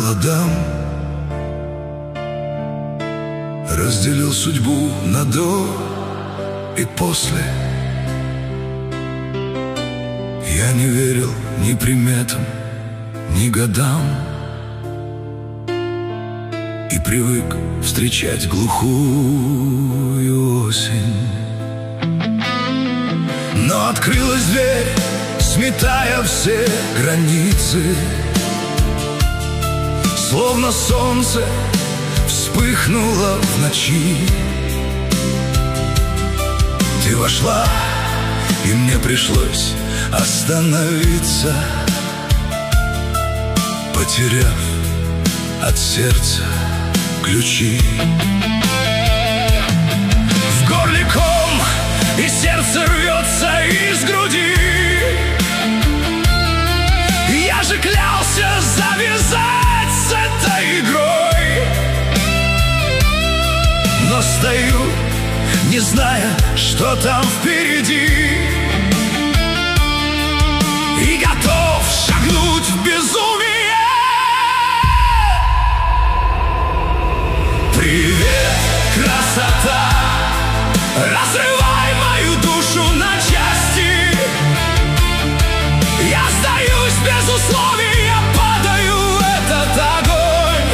правила дам, разделил судьбу на до и после. Я не верил ни приметам, ни годам, и привык встречать глухую осень. Но открылась дверь, сметая все границы, словно солнце вспыхнуло в ночи. Ты вошла, и мне пришлось остановиться, потеряв от сердца ключи. В горле ком, и сердце рвется из груди. Я же клялся завязать с этой игрой, но стою, не зная, что там впереди, и готов шагнуть в безумие. Привет, красота, разрывай мою душу на части. Я сдаюсь без условий, я падаю в этот огонь.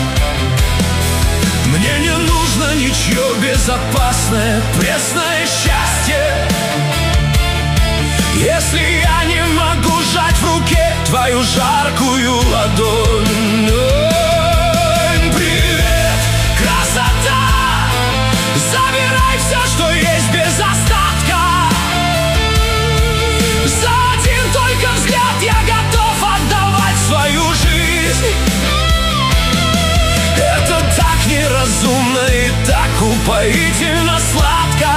Мне не нужно ничего, безопасное, пресное счастье, если я не могу сжать в руке твою жаркую ладонь. Привет, красота, забирай все, что есть, без остатка. За один только взгляд я готов отдавать свою жизнь. Это так неразумно и так упоительно сладко.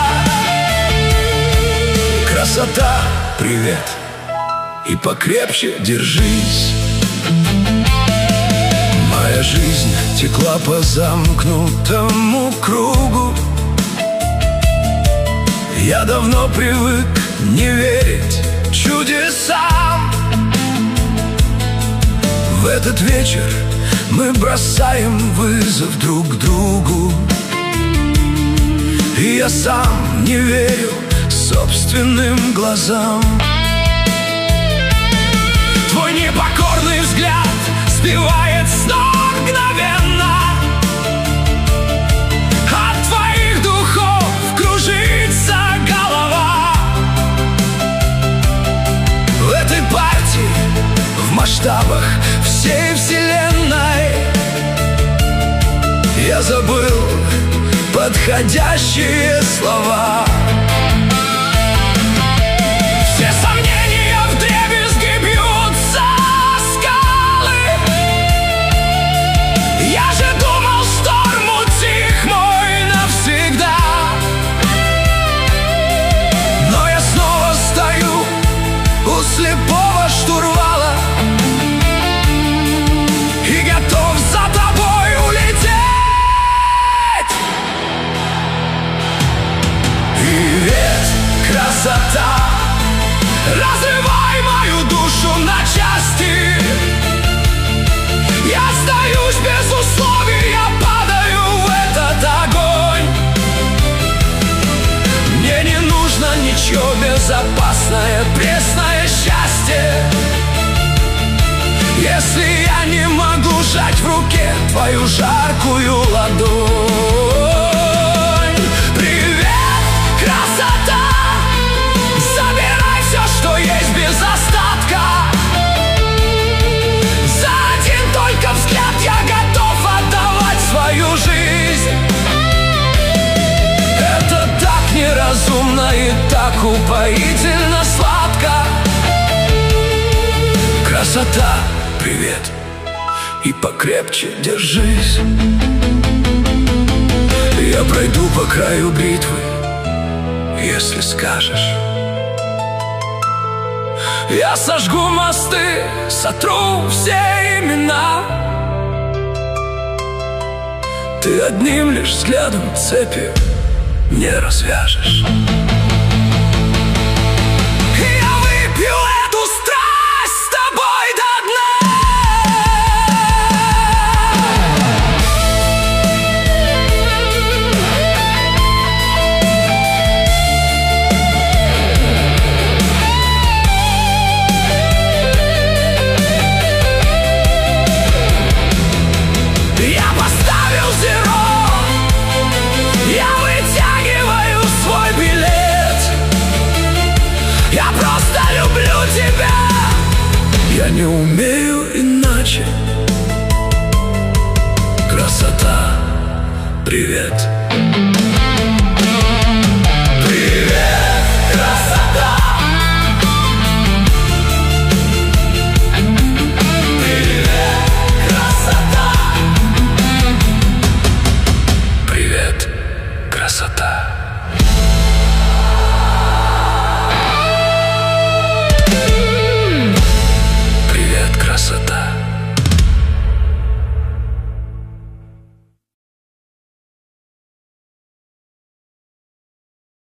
Красота, привет, и покрепче держись. Моя жизнь текла по замкнутому кругу. Я давно привык не верить чудесам. В этот вечер мы бросаем вызов друг другу, и я сам не верю собственным глазам. Твой непокорный взгляд сбивает с ног мгновенно. От твоих духов кружится голова. В этой партии, в масштабах всей вселенной, я забыл подходящие слова. Все сомнения вдребезги бьются о скалы. Я же думал, шторм утих мой навсегда. Но я снова стою у слепого штурвала и готов за тобой улететь. Привет, красота, разрывай мою душу на части. Я сдаюсь без условий, я падаю в этот огонь. Мне не нужно ничего, безопасное, пресное счастье, если я не могу сжать в руке твою жаркую ладонь. Привет, красота, забирай все, что есть, без остатка. За один только взгляд я готов отдавать свою жизнь. Это так неразумно и так упоительно сладко. Красота, привет, и покрепче держись. Я пройду по краю битвы, если скажешь. Я сожгу мосты, сотру все имена. Ты одним лишь взглядом цепи не развяжешь. Я выпью эту страсть с тобой до дна. не умею иначе. Красота, привет. Привет, красота. Привет, красота. Привет, красота. Привет, красота.